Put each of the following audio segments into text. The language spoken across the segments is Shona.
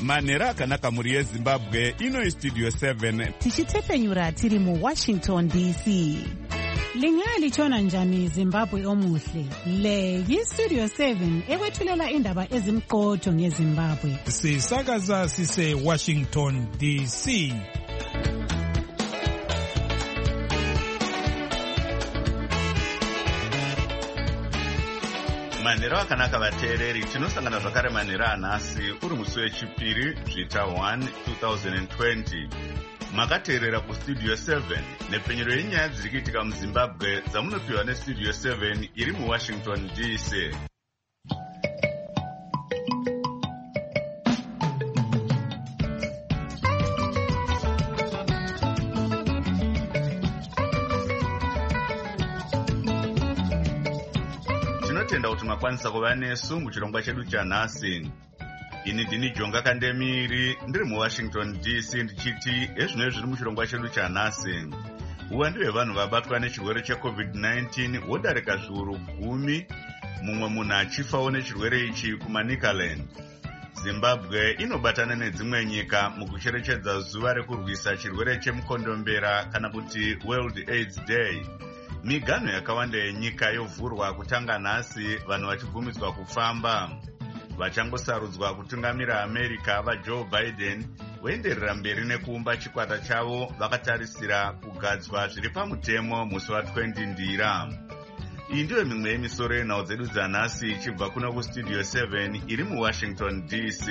manhero akanaka mhuri yezimbabwe. Ino istudio 7 tichitefenyura tiri muWashington DC. Lingalitshona njani Zimbabwe omuhle? Le yistudio 7 ekwethulela indaba ezimqotho ngeZimbabwe. Sisakaza sise Washington DC. manhero akanaka vateereri, tinosangana zvakare manhero anhasi uri musi wechipiri zvita 1 2020. Makateerera kustudio 7 nepfenyuro yenyaya dziri kuitika muZimbabwe dzamunopiwa nestudio 7 iri muWashington DC. Tinotenda kuti makwanisa kuva nesu muchirongwa chedu chanhasi. Ini ndini Jonga Kandemiri ndiri muWashington DC ndichiti ezvino zviri muchirongwa chedu chanhasi. Uwandu hwevanhu vabatwa nechirwere cheCovid-19 wodarika zviuru 10, mumwe munhu achifawo nechirwere ichi kuManicaland. Zimbabwe inobatana nedzimwe nyika mukucherechedza zuva rekurwisa chirwere chemukondombera kana kuti World AIDS Day. Miganho yakawanda yenyika yovhurwa kutanga nhasi, vanhu vachibvumidzwa kufamba. Vachangosarudzwa kutungamira America vaJoe Biden voenderera mberi nekuumba chikwata chavo vakatarisira kugadzwa zviri pamutemo musi wa20 Ndira. Iyi ndiyo mimwe yemisoro yenhau dzedu dzanhasi ichibva kuno kustudio 7 iri muWashington DC.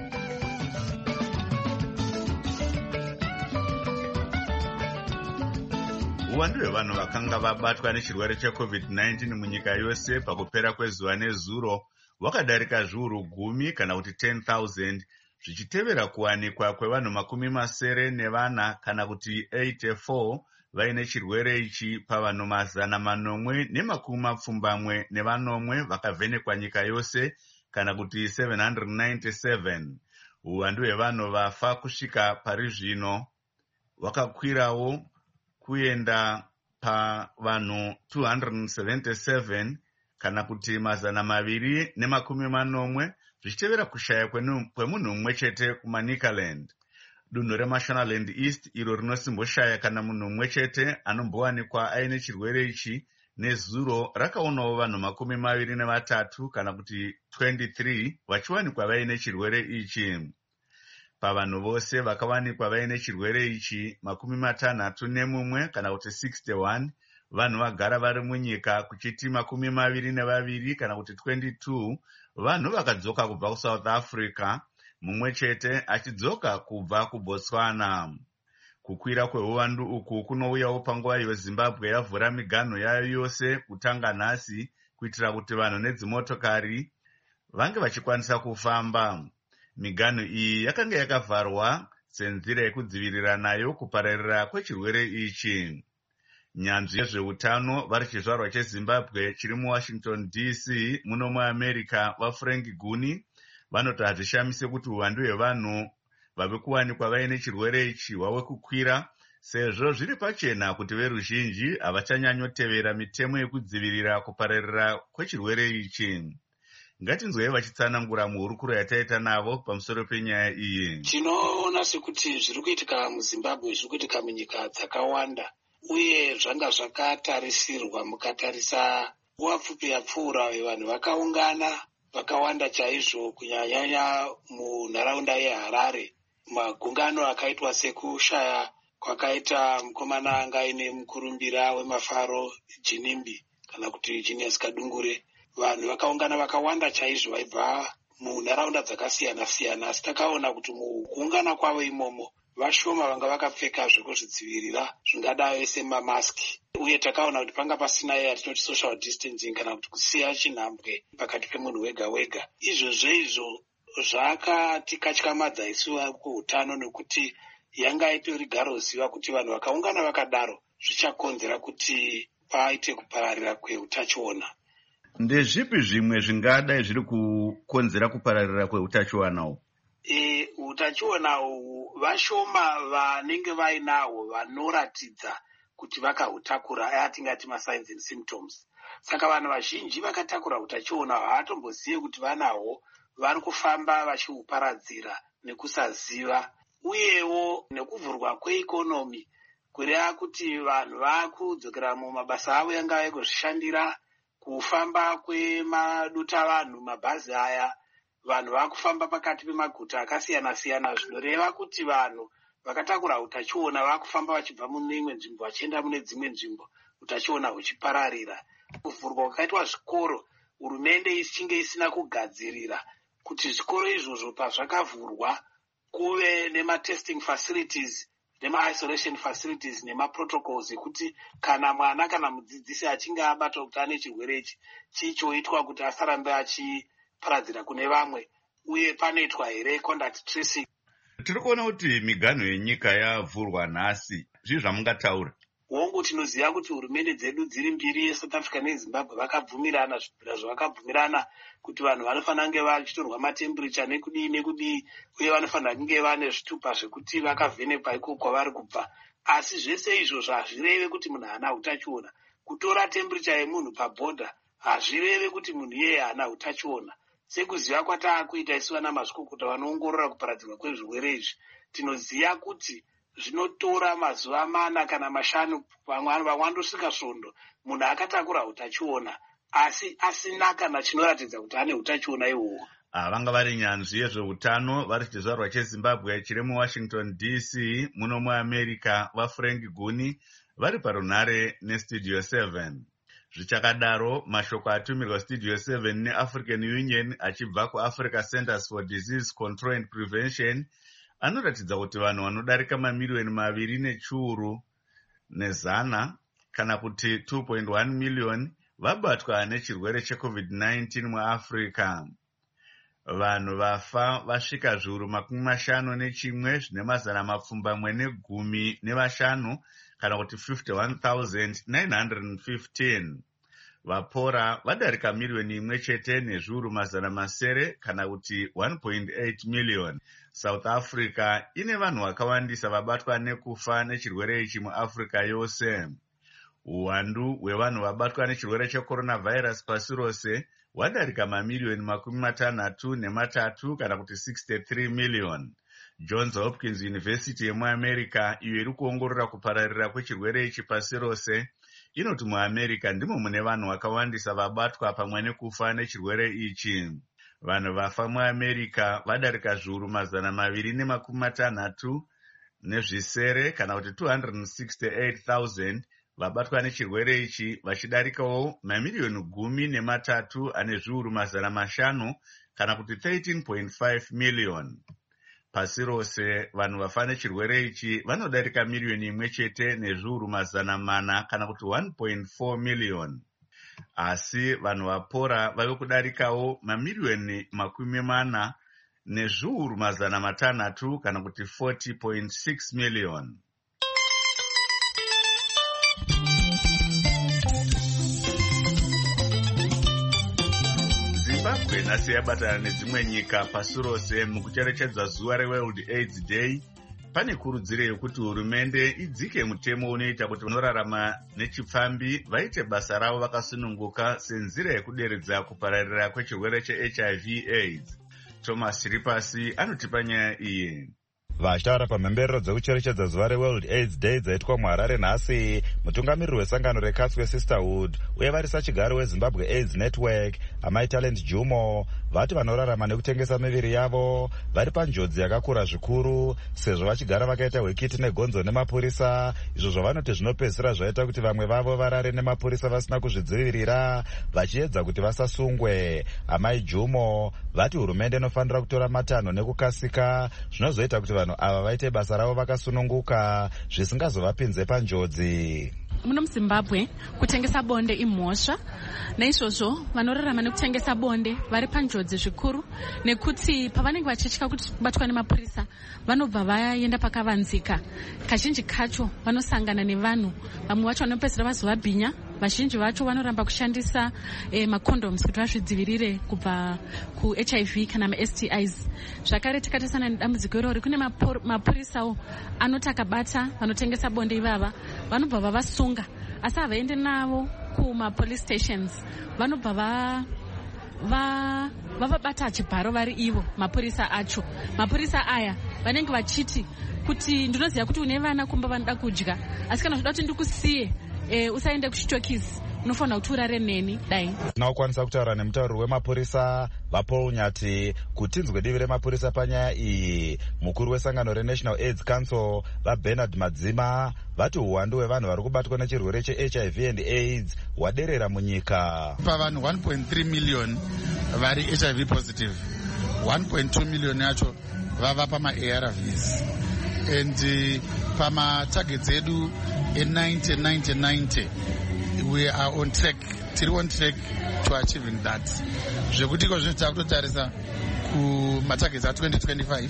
Uwandu hwevanhu vakanga vabatwa nechirwere cheCovid-19 munyika yose pakupera kwezuva nezuro wakadarika zviuru 10 kana kuti 10,000, zvichitevera kuwanikwa kwevanhu 74 kana kuti 84 vaine chirwere ichi pavanhu 470 vakavhenekwa nyika yose kana kuti 797. Uwandu hwevanhu vafa kusvika pari zvino wakakwirawo kuenda pavanhu 277 kana kuti 240, zvichitevera kushaya kwemunhu mumwe chete kuManicaland. Dunhu reMashonaland East iro rinosimboshaya kana munhu mumwe chete anombowanikwa aine chirwere ichi nezuro rakaonawo vanhu 23 kana kuti 23 vachiwanikwa vaine chirwere ichi. Pavanhu vose vakawanikwa vaine chirwere ichi 61 kana kuti 61 vanhu vagara vari munyika, kuchiti 22 kana kuti 22 vanhu vakadzoka kubva kuSouth Africa, mumwe chete achidzoka kubva kuBotswana. Kukwira kweuwandu uku kunouyawo panguva iyo Zimbabwe yavhura miganho yayo yose kutanga nhasi kuitira kuti vanhu nedzimotokari vange vachikwanisa kufamba. Miganho iyi yakanga yakavharwa senzira yekudzivirira nayo kupararira kwechirwere ichi. Nyanzvi yezveutano vari chizvarwa cheZimbabwe chiri muWashington DC muno muAmerica vaFrank Guni vanoti hazvishamise kuti uwandu hwevanhu vave kuwanikwa vaine chirwere ichi hwave kukwira, sezvo zviri pachena kuti veruzhinji havachanyanyotevera mitemo yekudzivirira kupararira kwechirwere ichi. Ngatinzwei vachitsanangura muhurukuro yataita navo pamusoro penyaya iyi. Tinoona sekuti zviri kuitika muZimbabwe zviri kuitika munyika dzakawanda, uye zvanga zvakatarisirwa. Mukatarisa nguva pfupi yapfuura, vanhu vakaungana vakawanda chaizvo, kunyanyanya munharaunda yeHarare. Magungano akaitwa sekushaya kwakaita mukomana anga aine mukurumbira wemafaro Jinimbi kana kuti Genius Kadungure. Vanhu vakaungana vakawanda chaizvo vaibva munharaunda dzakasiyana siyana, asi takaona kuti mukuungana kwavo imomo vashoma vanga vakapfeka zvekuzvidzivirira zvingadai semamaski, uye takaona kuti panga pasina yatinoti social distancing kana kuti kusiya chinhambwe pakati pemunhu wega wega. Izvo zvakatikatyamadza isu kuutano, nekuti yanga itori garoziva kuti vanhu vakaungana vakadaro zvichakonzera kuti paite kupararira kweutachiona. Ndezvipi zvimwe zvingadai zviri kukonzera kupararira kweutachiona uhu? Utachiona uhu vashoma vanenge vainahwo vanoratidza kuti vakahutakura, atingati masigns and symptoms. Saka vanhu vazhinji vakatakura utachiona havaatombozivi kuti vanahwo, vari kufamba vachihuparadzira nekusaziva, uyewo nekuvhurwa kweikonomi kureva kuti vanhu vakudzokera mumabasa avo yanga vaikuzvishandira, kufamba kwemadutavanhu, mabhazi aya, vanhu vakufamba pakati pemaguta akasiyana-siyana, zvinoreva kuti vanhu vakatakura utachiona vakufamba vachibva mune imwe nzvimbo vachienda mune dzimwe nzvimbo, utachiona huchipararira. Kuvhurwa kwakaitwa zvikoro, hurumende ichinge isina kugadzirira kuti zvikoro izvozvo pazvakavhurwa kuve nematesting facilities nema-isolation facilities nemaprotocols ekuti kana mwana kana mudzidzisi achinge abatwa kuti ane chirwere ichi chichoitwa kuti asarambe achiparadzira kune vamwe, uye panoitwa here contact tracing. Tiri kuona kuti miganho yenyika yavhurwa nhasi, zvii zvamungataura? Hongu tinoziva kuti hurumende dzedu dziri mbiri, yeSouth Africa neZimbabwe, vakabvumirana zvibhira zvavakabvumirana kuti vanhu vanofanira kunge vachitorwa matemburicha nekudii, uye vanofanira kunge vane zvitupa zvekuti vakavhenekwa iko kwavari kubva. Asi zvese izvozvo hazvireve kuti munhu haana utachiona. Kutora temburicha yemunhu pabhodha hazvireve kuti munhu iyeye haana utachiona. Sekuziva kwataakuita isu vana mazvikokota vanoongorora kuparadzirwa kwezvirwere izvi, tinoziva kuti zvinotora mazuva 4 kana 5, vamwe vandosvika svondo munhu akatakura utachiona, asi asina kana chinoratidza kuti ane utachiona ihwohwo. Vanga vari nyanzvi yezveutano vari chizvarwa cheZimbabwe chiri muWashington DC muno muAmerica, vaFrank Guni, vari parunhare neStudio 7. Zvichakadaro, mashoko atumirwa Studio 7 neAfrican Union achibva kuAfrica Centers for Disease Control and Prevention anoratidza kuti vanhu vanodarika mamiliyoni 2.1 kana kuti 2.1 miliyoni vabatwa nechirwere cheCovid-19 muAfrica. Vanhu vafa vasvika zviuru 51 zvine mazana mapfumbamwe negumi nevashanu kana kuti 51,915. Vapora vadarika miliyoni 1 chete nezviuru mazana masere kana kuti 1.8 miliyoni. South Africa ine vanhu vakawandisa vabatwa nekufa nechirwere ichi muAfrica yose. Uwandu hwevanhu vabatwa nechirwere checoronavirus pasi rose hwadarika mamiliyoni 63 kana kuti 63 miliyoni. Johns Hopkins University yemuAmerica, iyo iri kuongorora kupararira kwechirwere ichi pasi rose, inoti muAmerica ndimo mune vanhu vakawandisa vabatwa pamwe nekufa nechirwere ichi. Vanhu vafa muAmerica vadarika zviuru 260 nezvisere kana kuti 268,000 vabatwa nechirwere ichi, vachidarikawo mamiliyoni 13 ane zviuru 500 kana kuti 13.5 miliyoni. Pasi rose vanhu vafa nechirwere ichi vanodarika miliyoni 1 chete nezviuru 400 kana kuti 1.4 miliyoni. Asi vanhu vapora vave kudarikawo mamiliyoni 40 nezviuru 600 kana kuti 40.6 miliyoni. Zimbabwe nhasi yabatana nedzimwe nyika pasi rose mukucherechedza zuva reWorld AIDS Day. Pane kurudziro yekuti hurumende idzike mutemo unoita kuti vanorarama nechipfambi vaite basa ravo vakasununguka senzira yekuderedza kupararira kwechirwere cheHIV AIDS. Thomas Ripasi anotipa nyaya iyi. Vachitaura pamhemberero dzekucherechedza zuva reWorld AIDS Day dzaitwa muHarare nhasi, mutungamiriri wesangano reCatswe Sisterhood uye varisa chigaro weZimbabwe AIDS Network Amai Talent Jumo vati vanorarama nekutengesa miviri yavo vari panjodzi yakakura zvikuru sezvo vachigara vakaita hwekiti negonzo nemapurisa, izvo zvavanoti zvinopedzisira zvaita kuti vamwe vavo varare nemapurisa vasina kuzvidzivirira vachiedza kuti vasasungwe. Amai Jumo vati hurumende inofanira kutora matanho nekukasika zvinozoita kuti vanhu ava vaite basa ravo vakasununguka zvisingazovapinze panjodzi. Muno muZimbabwe kutengesa bonde imhosva, naizvozvo vanorarama nekutengesa bonde vari panjodzi zvikuru nekuti pavanenge vachitya kuti kubatwa nemapurisa vanobva vaenda pakavanzika. Kazhinji kacho vanosangana nevanhu, vamwe vacho vanopedzisira vazovabhinya, vazhinji vacho vanoramba kushandisa macondoms kuti vazvidzivirire kubva kuHIV kana maSTIs. Zvakare tikatasana nedambudziko irori, kune mapurisawo anoti akabata vanotengesa bonde ivava vanobva vavasunga, asi havaende navo kumapolice stations, vanobva vavabata chibharo vari ivo mapurisa acho. Mapurisa aya vanenge vachiti kuti ndinoziva kuti une vana kumba vanoda kudya, asi kana zvoda kuti ndikusiye usaende kuchitokisi unofanira kuti urare neni dai. Tinokwanisa kutaura nemutauriri wemapurisa vaPaul Nyati kuti tinzwe divi remapurisa panyaya iyi. Mukuru wesangano reNational AIDS Council vaBernard Madzima vati uwandu hwevanhu vari kubatwa nechirwere cheHIV and AIDS hwaderera munyika. Pavanhu 1.3 million vari HIV positive, 1.2 million yacho vava pama-ARVs, and pama-targets edu e90 we are on track, tiri on track to achieving that. Zvekuti iko zvinhu takutotarisa kumatargets a2025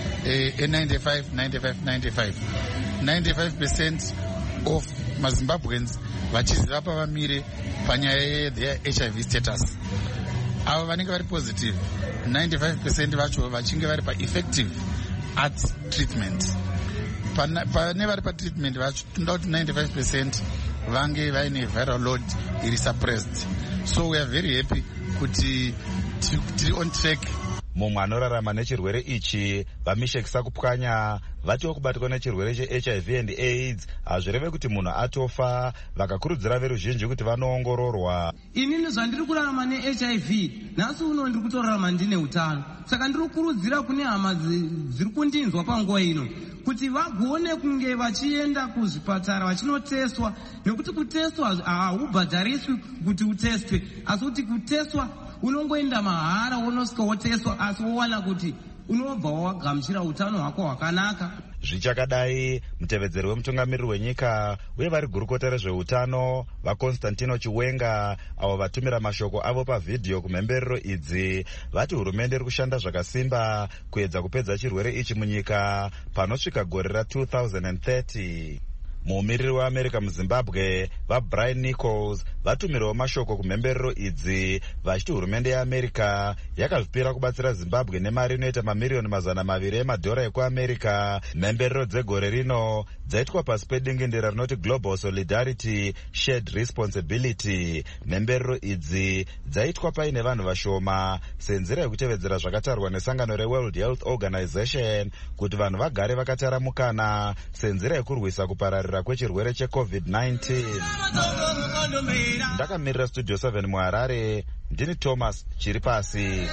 e95 95% of maZimbabweans vachiziva pavamire panyaya yetheir HIV status. Avo vanenge vari positive 95% vacho vachinge vari pa-effective at treatment. Pane vari pa-treatment vacho tinoda kuti 95% vange vaine viral load iri suppressed. So we are very happy kuti tiri on track. Mumwe anorarama nechirwere ichi vaMishek Sakupwanya vatiwo kubatwa nechirwere cheHIV and AIDS hazvireve kuti munhu atofa, vakakurudzira veruzhinji kuti vanoongororwa. Inini zvandiri kurarama neHIV nhasi uno ndiri kutorarama ndine utano, saka ndiri kukurudzira kune hama dziri kundinzwa panguva ino kuti vagone kunge vachienda kuzvipatara vachinotestwa, nekuti kutestwa haubhadhariswi kuti utestwe, asi kuti kutestwa unongoenda mahara unosvika wotestwa, asi wowana kuti unobva wagamuchira utano hwako hwakanaka. Zvichakadai, mutevedzeri wemutungamiriri wenyika uye vari gurukota rezveutano vaConstantino Chiwenga avo vatumira mashoko avo pavhidhiyo kumhemberero idzi vati hurumende iri kushanda zvakasimba kuedza kupedza chirwere ichi munyika panosvika gore ra2030. Muumiriri weAmerica muZimbabwe vaBrian Nichols vatumirawo mashoko kumhemberero idzi vachiti hurumende yeAmerica yakazvipira kubatsira Zimbabwe nemari inoita mamiliyoni $200 emadhora ekuAmerica. Mhemberero dzegore rino dzaitwa pasi pedingindira rinoti Global Solidarity Shared Responsibility. Mhemberero idzi dzaitwa paine vanhu vashoma senzira yekutevedzera zvakatarwa nesangano reWorld Health Organization kuti vanhu vagare vakataramukana senzira yekurwisa kupararira kwechirwere cheCovid-19. Ndakamirira Studio 7 muHarare, ndini Thomas Chiripasi.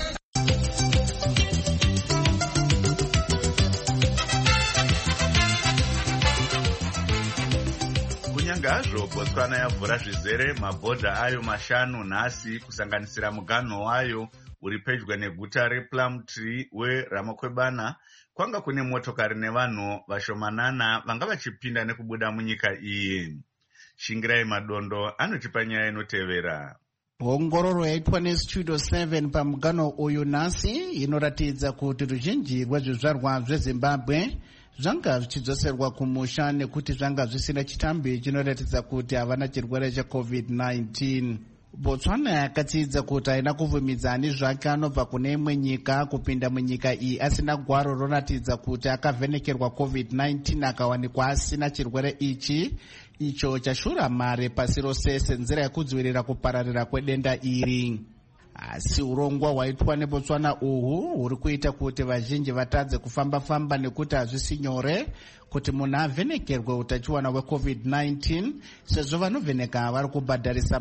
Kunyange hazvo Botswana yavhura zvizere mabhodha ayo mashanu nhasi kusanganisira muganho wayo uri pedyo neguta rePlumtree weRamakwebana, kwanga kune motokari nevanhu vashomanana vanga vachipinda nekubuda munyika iyi. Shingirai Madondo anotipa nyaya inotevera. Ongororo yaitwa neStudio 7 pamuganho uyu nhasi inoratidza kuti ruzhinji rwezvizvarwa zveZimbabwe zvanga zvichidzoserwa kumusha nekuti zvanga zvisina chitambi chinoratidza kuti havana chirwere cheCovid-19. Botswana yakatsidza kuti haina kuvumidza ani zvake anobva kune imwe nyika kupinda munyika iyi asina gwaro roratidza kuti akavhenekerwa COVID-19 akawanikwa asina chirwere ichi, icho chashura mare pasi rose senzira yekudzivirira kupararira kwedenda iri. Asi urongwa hwaitwa neBotswana uhu huri kuita kuti vazhinji vatadze kufamba-famba nekuti hazvisi nyore kuti munhu avhenekerwe utachiwana hweCovid-19 sezvo vanovheneka vari kubhadharisa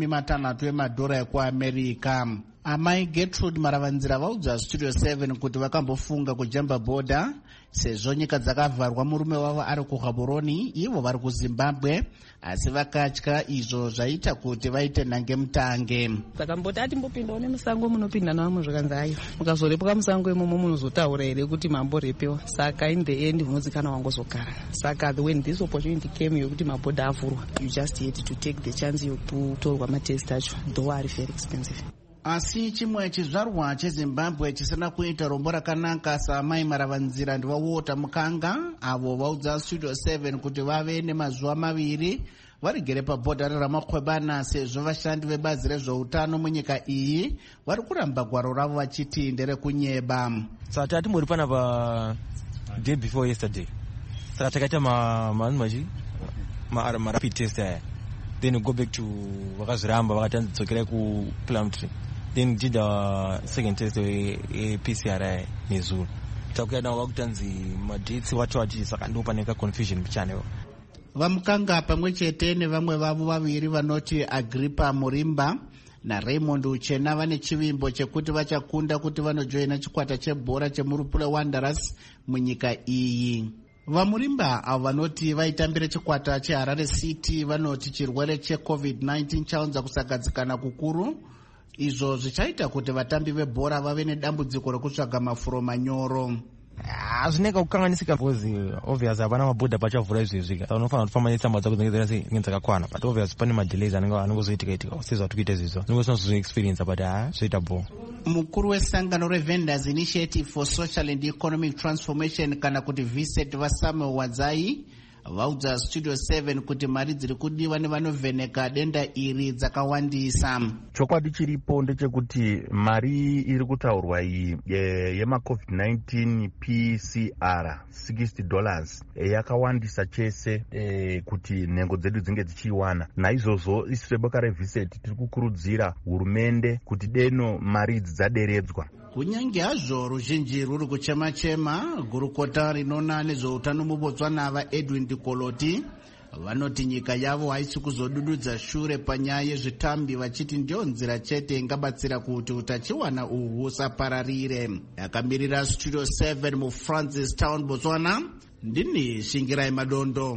$50 emadhora ekuAmerica. Amai Gertrude Maravanzira vaudza Studio 7 kuti vakambofunga kujamba bhodha sezvo nyika dzakavharwa murume wavo ari kuGaborone, ivo vari kuZimbabwe, asi vakatya izvo zvaita kuti vaite nhangemutange. Takamboti atimbopindawo nemusango munopinda navamwe zvakanzi ayo mukazorepuka musango imomo munozotaura here kuti mamborepewa, saka in the end munozikana wangozogara. Saka when this opportunity came yokuti mabhodha avhurwa, you just had to take the chance yokutorwa matest acho, though are very expensive. Asi chimwe chizvarwa cheZimbabwe chisina kuita rombo rakanaka saamai Maravanzira ndivawota mukanga avo vaudza Studio 7 kuti vave nemazuva 2 varigere pabhodha reRamakwebana sezvo vashandi vebazi rezveutano munyika iyi vari kuramba gwaro ravo vachiti nderekunyeba. Saka muri pana pa day before yesterday, saka takaita rapid test aya, then go back to vakazviramba vakatanzadzokera kuPlumtree. then did a second test PCR nezuro takuenda wakutanzi madhates watu wachi saka ndo paneka confusion pichane. Vamukanga pamwe chete nevamwe vavo vaviri vanoti Agrippa Murimba na Raymond Uchena vane chivimbo chekuti vachakunda kuti vanojoina chikwata chebhora chemurupule Wanderers munyika iyi. Vamurimba avo vanoti vaitambira chikwata cheHarare City vanoti chirwere cheCovid-19 chaunza kusagadzikana kukuru, izvo zvichaita kuti vatambi vebhora vave nedambudziko rekutsvaga mafuro manyoro. Azvineka kukanganisika because obvious hapana mabhodha pachavhura izvezvi unofanira kufamba netsamba dzako dzinenge dzakakwana, but obvious pane madelays anongozoitika usizwa kuti kuita izvizvo unongosona experience but zvoita bo. Mukuru wesangano reVendors Initiative for Social and Economic Transformation kana kuti VSET vaSamuel Wadzai vaudza Studio 7 kuti mari dziri kudiwa nevanovheneka denda iri dzakawandisa. Chokwadi chiripo ndechekuti mari iri kutaurwa iyi yemaCovid-19 PCR $60 yakawandisa chese kuti nhengo dzedu dzinge dzichiwana. Naizvozvo isu seboka reVSET tiri kukurudzira hurumende kuti deno mari idzi dzaderedzwa. Kunyange hazvo ruzhinji ruri kuchema-chema, gurukota rinona nezveutano muBotswana Edwin Dikoloti vanoti nyika yavo haisi kuzodududza shure panyaya yezvitambi vachiti ndio nzira chete ingabatsira kuti utachiwana uhu husapararire. Yakamirira Studio 7 muFrancis Town, Botswana, ndini Shingirai Madondo.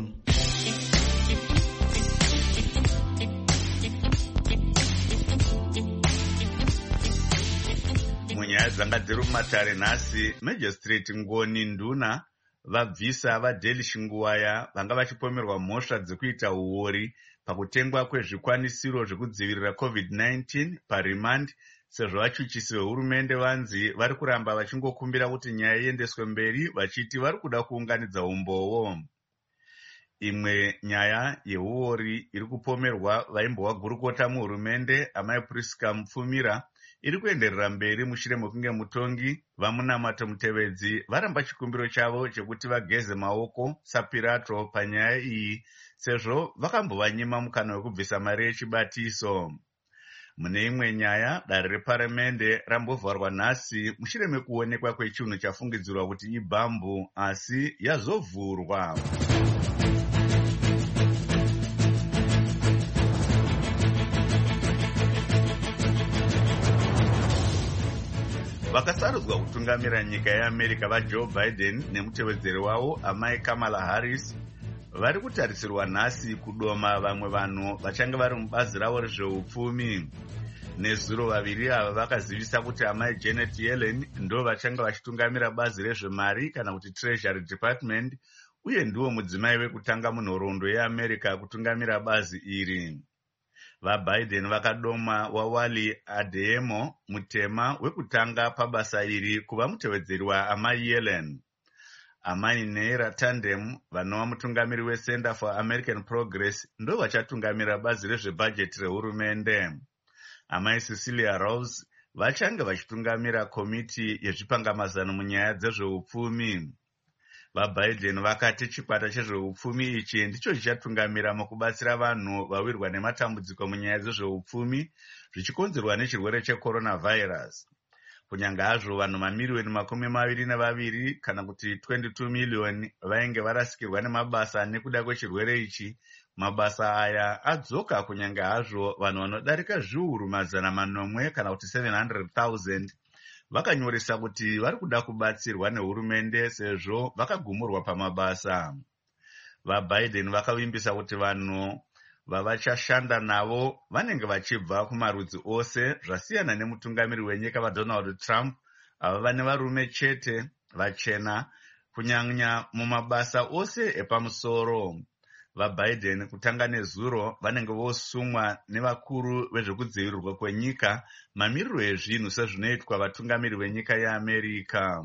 Munyaya dzanga dziri mumatare nhasi, Magistrate Ngoni Nduna vabvisa vaDeli Shinguwaya vanga vachipomerwa mhosva dzekuita uori pakutengwa kwezvikwanisiro zvekudzivirira COVID-19 parimandi, sezvo vachuchisi vehurumende vanzi vari kuramba vachingokumbira kuti nyaya iendeswe mberi vachiti vari kuda kuunganidza umbowo. Imwe nyaya yeuori iri kupomerwa vaimbova gurukota muhurumende amai Priska Mupfumira iri kuenderera mberi mushure mekunge mutongi vamunamato Mutevedzi varamba chikumbiro chavo chekuti vageze maoko saPirato panyaya iyi, sezvo vakambovanyima mukana wekubvisa mari yechibatiso. Mune imwe nyaya, dare reparamende rambovharwa nhasi mushure mekuonekwa kwechinhu chafungidzirwa kuti ibhambu asi yazovhurwa. Vakasarudzwa kutungamira nyika yeAmerica vaJoe Biden nemutevedzeri wavo amai Kamala Harris vari kutarisirwa nhasi kudoma vamwe vanhu vachange vari mubazi ravo rezveupfumi. Nezuro vaviri ava vakazivisa kuti amai Janet Yellen ndo vachange vachitungamira bazi rezvemari kana kuti Treasury Department, uye ndiwo mudzimai wekutanga munhoroondo yeAmerica kutungamira bazi iri. VaBiden vakadoma Wawali Adeyemo, mutema wekutanga pabasa iri, kuva mutevedzeri waamai Yellen. Amai Neera Tandem, vanova mutungamiri weCenter for American Progress, ndo vachatungamira bazi rezvebhajeti rehurumende. Amai Cecilia Rose vachange vachitungamira komiti yezvipangamazano munyaya dzezveupfumi. VaBiden vakati chikwata chezveupfumi ichi ndicho chichatungamira mukubatsira vanhu vawirwa nematambudziko munyaya dzezveupfumi zvichikonzerwa nechirwere checoronavirus. Kunyange hazvo vanhu mamiliyoni 22 kana kuti 22 miliyoni vainge varasikirwa nemabasa nekuda kwechirwere ichi, mabasa aya adzoka kunyange hazvo vanhu vanodarika zviuru 400 kana kuti 700,000 vakanyoresa kuti vari kuda kubatsirwa nehurumende sezvo vakagumurwa pamabasa. VaBiden vakavimbisa kuti vanhu vavachashanda navo vanenge vachibva kumarudzi ose, zvasiyana nemutungamiri wenyika vaDonald Trump ava vane varume chete vachena kunyanya mumabasa ose epamusoro. VaBiden kutanga nezuro vanenge vosumwa nevakuru vezvekudzivirirwa kwenyika mamiriro ezvinhu sezvinoitwa vatungamiri venyika yeAmerica.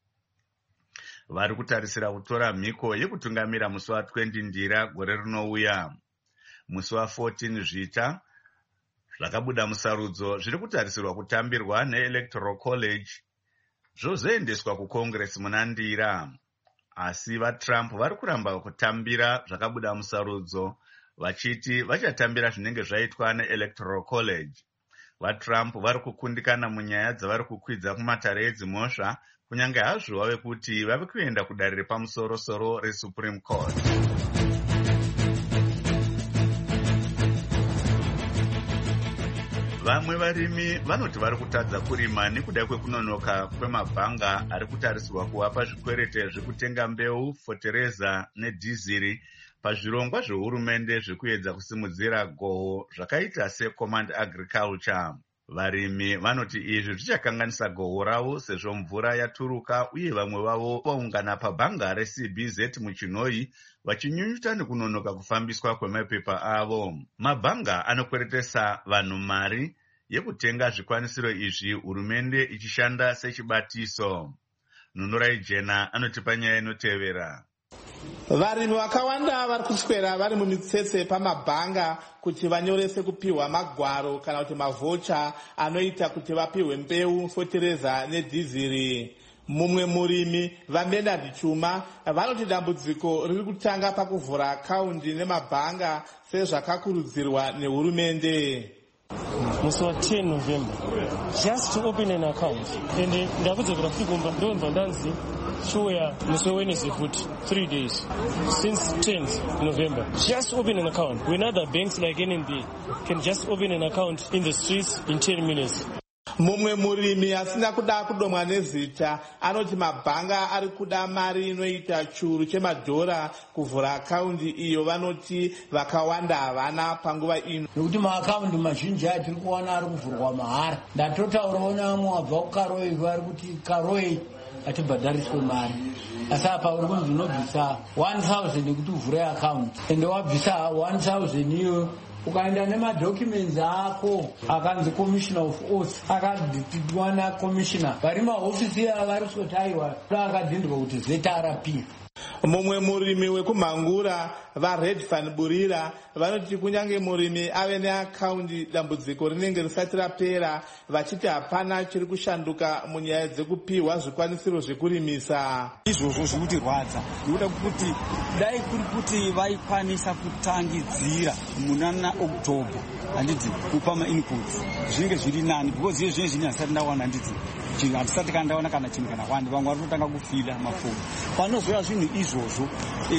Vari kutarisira kutora mhiko yekutungamira musi wa20 Ndira gore rinouya. Musi wa14 Zvita zvakabuda musarudzo zviri kutarisirwa kutambirwa neElectoral College zvozoendeswa kuCongress muna Ndira. Asi vaTrump vari kuramba kutambira zvakabuda musarudzo vachiti vachatambira zvinenge zvaitwa neElectoral College. vaTrump vari kukundikana munyaya dzavari kukwidza kumatare edzimhosva, kunyange hazvo vave kuti vave kuenda kudare repamusoro-soro reSupreme Court. Vamwe varimi vanoti vari kutadza kurima nekuda kwekunonoka kwemabhanga ari kutarisirwa kuvapa zvikwerete zvekutenga mbeu, fotereza nedhiziri pazvirongwa zvehurumende zvekuedza kusimudzira gohwo zvakaita seCommand Agriculture. Varimi vanoti izvi zvichakanganisa gohwo ravo sezvo mvura yaturuka uye vamwe vavo vaungana pabhanga reCBZ muChinhoyi vachinyunyuta nekunonoka kufambiswa kwemapepa avo. Mabhanga anokweretesa vanhu mari yekutenga zvikwanisiro izvi, hurumende ichishanda sechibatiso. Nunurai Jena anotipa nyaya inotevera. Varimi vakawanda vari kuswera vari mumitsetse pamabhanga kuti vanyorese kupiwa magwaro kana kuti mavhocha anoita kuti vapiwe mbeu, fotereza nedhiziri. Mumwe murimi vaMenard Chuma vanoti dambudziko riri kutanga pakuvhura akaundi nemabhanga sezvakakurudzirwa nehurumende. Musi wa 10 November just to open an account and ndakudze kuti kufikumba ndobva ndanzi shuya musi Wednesday futi 3 days since 10th November just open an account when other banks like NNB can just open an account in the streets in 10 minutes. Mumwe murimi asina kuda kudomwa nezita anoti mabhanga ari kuda mari inoita churu chemadhora kuvhura akaundi iyo. Vanoti vakawanda havana panguva ino nekuti maakaundi mazhinji atiri kuwana ari kuvhurwa mahara. Ndatotaurawo namwe wabva kuKaroi vari kuti Karoi hatibhadhariswe mari, asi apa uri kunzi unobvisa 1000 kuti uvhure akaundi ende wabvisa 1000 iyo ukaenda nemadocuments ako akanzi commissioner of oaths akadhitidwa nakomishina vari mahofisi avari kutaiwa akadhindwa kuti ZRP. Mumwe murimi wekumhangura vaRed Van Burira vanoti kunyange murimi ave neakaundi dambudziko rinenge risati rapera, vachiti hapana chiri kushanduka munyaya dzekupiwa zvikwanisiro zvekurimisa. Izvozvo zvikutirwadza nekuda kuti dai kuri kuti vaikwanisa kutangidzira muna October handiti kupa mainputs zvinenge zviri nani, because izvo zvinenge zvine hasati ndawana handiti chinhu hatisati kana ndaona kana chinhu kana wandi, vamwe vari kutanga kufila mafoni panozoya zvinhu izvozvo.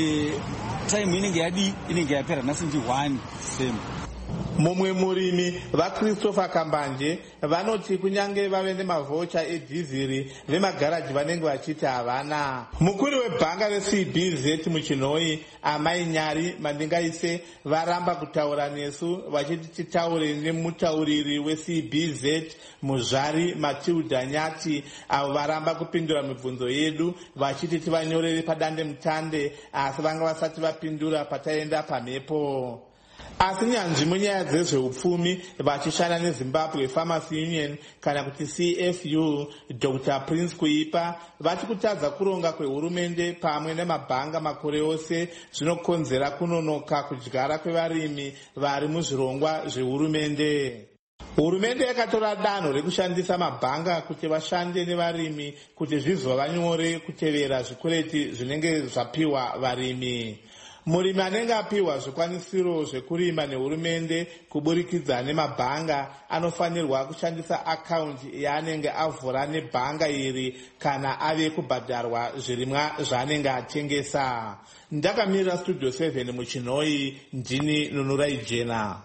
Time inenge yapera nhasi ndi 1 December. Mumwe murimi vaChristopher Kambanje vanoti kunyange vave nemavhocha edhiziri vemagaraji vanenge vachiti havana. Mukuru webhanga reCBZ muChinhoyi Amai Nyari Mandingaise varamba kutaura nesu vachiti titaure nemutauriri weCBZ Muzvari Matilda Nyati avo varamba kupindura mibvunzo yedu vachiti tivanyorere padande mutande, asi vanga vasati vapindura pataenda pamhepo. Asi nyanzvi munyaya dzezveupfumi vachishanda neZimbabwe Pharmacy Union kana kuti CFU Dr. Prince Kuipa vati kutadza kuronga kwehurumende pamwe nemabhanga makore ose zvinokonzera kunonoka kudyara kwevarimi vari muzvirongwa zvehurumende. Hurumende yakatora danho rekushandisa mabhanga kuti vashande nevarimi kuti zvizova nyore kutevera zvikwereti zvinenge zvapiwa varimi. Murimi anenge apiwa zvikwanisiro zvekurima nehurumende kuburikidza nemabhanga anofanirwa kushandisa akaundi yaanenge avhura nebhanga iri kana ave kubhadharwa zvirimwa zvaanenge atengesa. Ndakamirira Studio 7 muChinhoyi, ndini Nunurai Jena.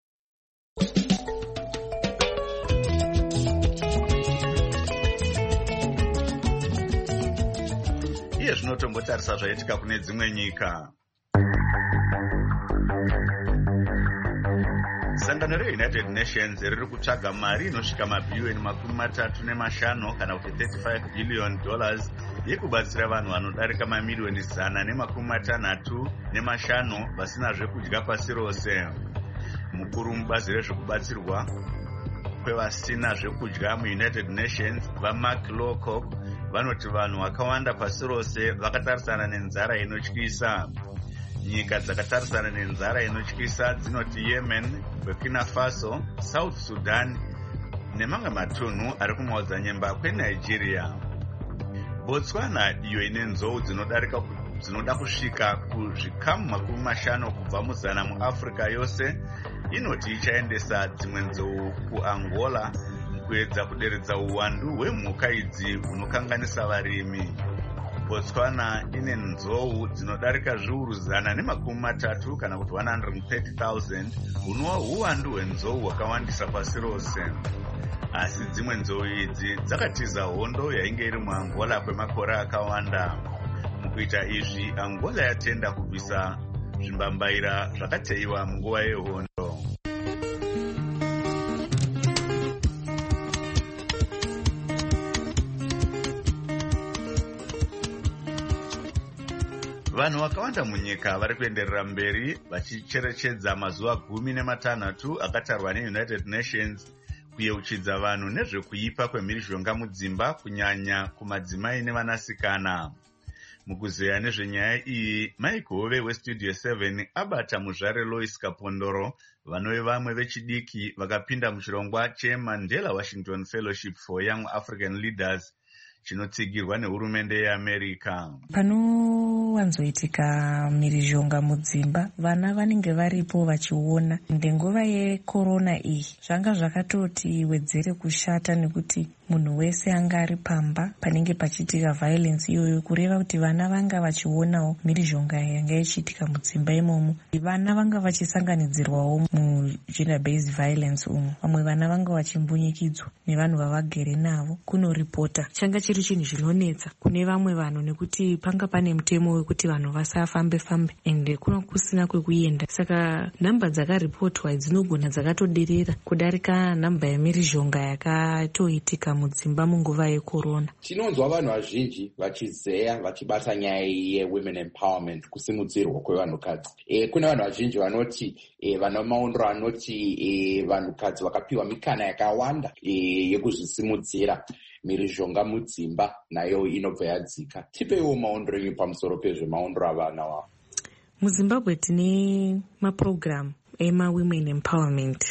Iye zvinotombotarisa zvaitika kune dzimwe nyika. Sangano reUnited Nations riri kutsvaga mari inosvika mabhilioni $35 kana kuti $35 billion yekubatsira vanhu vanodarika mamiliyoni 165 vasina zvekudya pasi rose. Mukuru mubazi rezvekubatsirwa kwevasina zvekudya muUnited Nations vaMark Lowcock vanoti vanhu vakawanda pasi rose vakatarisana nenzara inotyisa. Nyika dzakatarisana nenzara inotyisa dzinoti Yemen, Burkina Faso, South Sudan nemamwe matunhu ari kumaodzanyemba kweNigeria. Botswana iyo ine nzou dzinoda kusvika kuzvikamu 50 kubva muzana muAfrica yose inoti ichaendesa dzimwe nzou kuangola kuedza kuderedza uwandu hwemhuka idzi hunokanganisa varimi. Botswana ine nzou dzinodarika zviuru 130 kana kuti 130,000 hunova uwandu hwenzou hwakawandisa pasi rose. Asi dzimwe nzou idzi dzakatiza hondo yainge iri muangola kwemakore akawanda. Mukuita izvi, Angola yatenda kubvisa zvimbambaira zvakateyiwa munguva yehondo. Vanhu vakawanda munyika vari kuenderera mberi vachicherechedza mazuva 16 akatarwa neUnited Nations kuyeuchidza vanhu nezvekuipa kwemhirizhonga mudzimba, kunyanya kumadzimai nevanasikana. Mukuzeya nezvenyaya iyi, Mike Hove weStudio 7 abata muzvare Lois Kapondoro, vanove vamwe vechidiki vakapinda muchirongwa cheMandela Washington Fellowship for Young African Leaders chinotsigirwa nehurumende yeAmerica. Panowanzoitika mhirizhonga mudzimba, vana vanenge varipo vachiona. Nguva yekorona iyi zvanga zvakatoti wedzere kushata, nekuti munhu wese anga ari pamba panenge pachiitika violence iyoyo, kureva kuti vana vanga vachionawo mhirizhonga yanga ichiitika mudzimba imomo. Vana vanga vachisanganidzirwawo mugender based violence umo. Vamwe vana vanga vachimbunyikidzwa nevanhu vavagere navo. Kunoripota changa chiri chinhu zvinonetsa kune vamwe vanhu, nekuti panga pane mutemo wekuti vanhu vasafambe-fambe ende kuna kusina kwekuenda. Saka nhamba dzakaripotwa dzinogona dzakatoderera kudarika nhamba yemhirizhonga yakatoitika mudzimba munguva yekorona. Tinonzwa vanhu vazhinji vachizeya vachibata nyaya yewomen empowerment, kusimudzirwa kwevanhukadzi. Kuna vanhu vazhinji vanoti vana maondro anoti vanhukadzi vakapiwa mikana yakawanda yekuzvisimudzira. Mhirizhonga mudzimba nayo inobva yadzika. Tipeiwo maondro enyu pamusoro pezvemaondro avana wavo. MuZimbabwe tine mapurogiramu ema-women empowerment.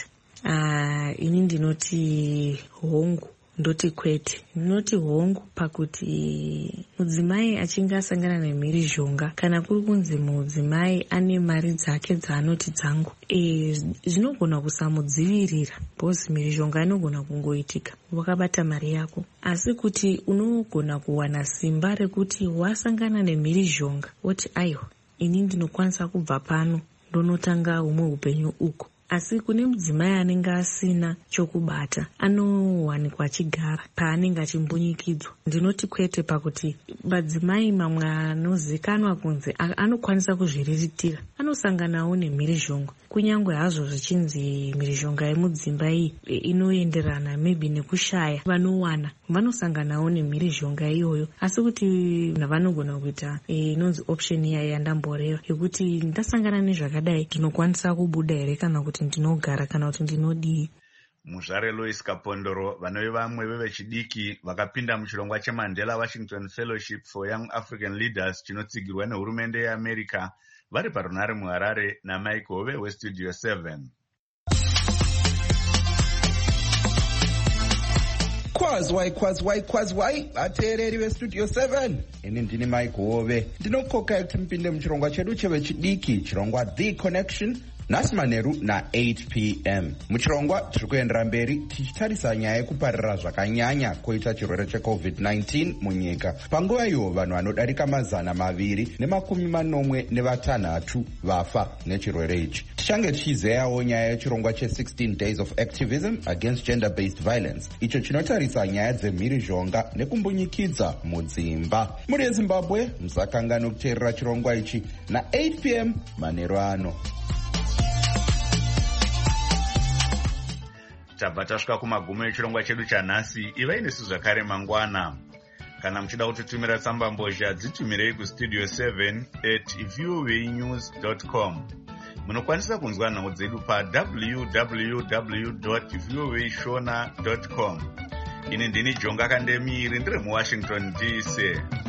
Ini ndinoti hongu, ndoti kwete. Ndinoti hongu pakuti mudzimai achinge asangana nemhirizhonga, kana kuri kunzi mudzimai ane mari dzake dzaanoti dzangu, zvinogona kusamudzivirira, bhozi mhirizhonga inogona kungoitika wakabata mari yako. Asi kuti unogona kuwana simba rekuti wasangana nemhirizhonga woti aiwa, ini ndinokwanisa kubva pano ndonotanga humwe upenyu uko. Asi kune mudzimai anenge asina chokubata, anowanikwa achigara paanenge achimbunyikidzwa. Ndinoti kwete pakuti madzimai mamwe anozikanwa kunzi anokwanisa kuzviriritira anosanganawo nemhirizhonga. Kunyangwe hazvo zvichinzi mhirizhonga yemudzimba iyi inoenderana maybe nekushaya, vanowana vanosanganawo nemhirizhonga iyoyo. Asi kuti vanogona kuita inonzi option iya yandamboreva yekuti ndasangana nezvakadai ndinokwanisa kubuda here, kana kuti ndinogara, kana kuti ndinodii. Muzvare Lois Kapondoro, vanove vamwe vevechidiki vakapinda muchirongwa cheMandela Washington Fellowship for Young African Leaders chinotsigirwa nehurumende yeAmerica, vari parunare muHarare naMike Hove weStudio 7. Kwazwai vateereri veStudio 7. Ini ndini Mike Hove, ndinokokai kuti mupinde muchirongwa chedu chevechidiki, chirongwa The Connection, nhasi manheru na8 p.m. Muchirongwa tiri kuendera mberi tichitarisa nyaya yekuparira zvakanyanya koita chirwere cheCovid-19 munyika. Panguva iyo vanhu vanodarika 246 vafa nechirwere ichi. Tichange tichizeyawo nyaya yechirongwa che16 Days of Activism Against Gender-Based Violence, icho chinotarisa nyaya dzemhirizhonga nekumbunyikidzwa mudzimba. Muri yeZimbabwe musakangana kuteerera chirongwa ichi na8 p.m. manheru ano. Tabva tasvika kumagumo echirongwa chedu chanhasi. Ivai nesu zvakare mangwana. Kana muchida kutitumira tsamba mbozha, dzitumirei kustudio 7@voanews.com. Munokwanisa kunzwa nhau dzedu pa www.voashona.com. Ini ndini Jonga Kandemiri, ndiri muWashington DC.